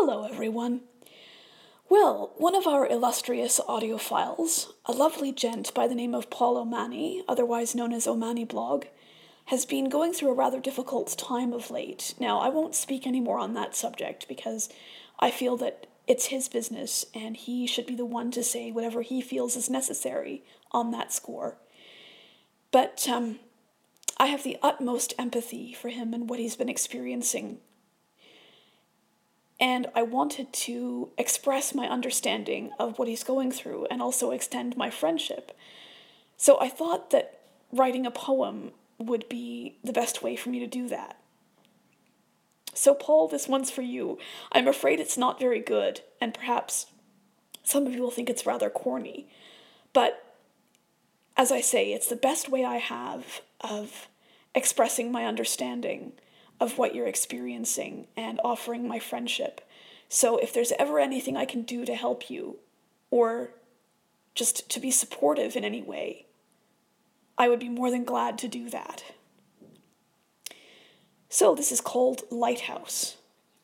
Hello, everyone. Well, one of our illustrious audiophiles, a lovely gent by the name of Paul O'Mahony, otherwise known as O'Mahony Blog, has been going through a rather difficult time of late. Now, I won't speak any more on that subject because I feel that it's his business and he should be the one to say whatever he feels is necessary on that score. But I have the utmost empathy for him and what he's been experiencing. And I wanted to express my understanding of what he's going through and also extend my friendship. So I thought that writing a poem would be the best way for me to do that. So Paul, this one's for you. I'm afraid it's not very good, and perhaps some of you will think it's rather corny. But as I say, it's the best way I have of expressing my understanding of what you're experiencing and offering my friendship. So if there's ever anything I can do to help you, or just to be supportive in any way, I would be more than glad to do that. So this is called Lighthouse.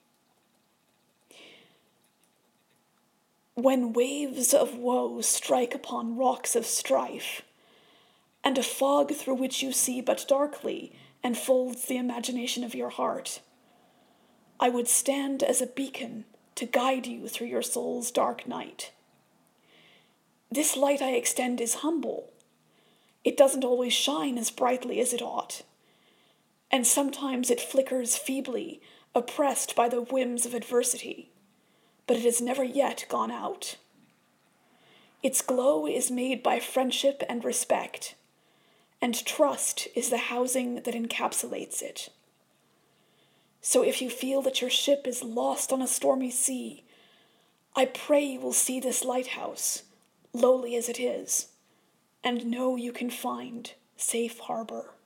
When waves of woe strike upon rocks of strife, and a fog through which you see but darkly enfolds the imagination of your heart, I would stand as a beacon to guide you through your soul's dark night. This light I extend is humble. It doesn't always shine as brightly as it ought, and sometimes it flickers feebly, oppressed by the whims of adversity, but it has never yet gone out. Its glow is made by friendship and respect, and trust is the housing that encapsulates it. So if you feel that your ship is lost on a stormy sea, I pray you will see this lighthouse, lowly as it is, and know you can find safe harbor.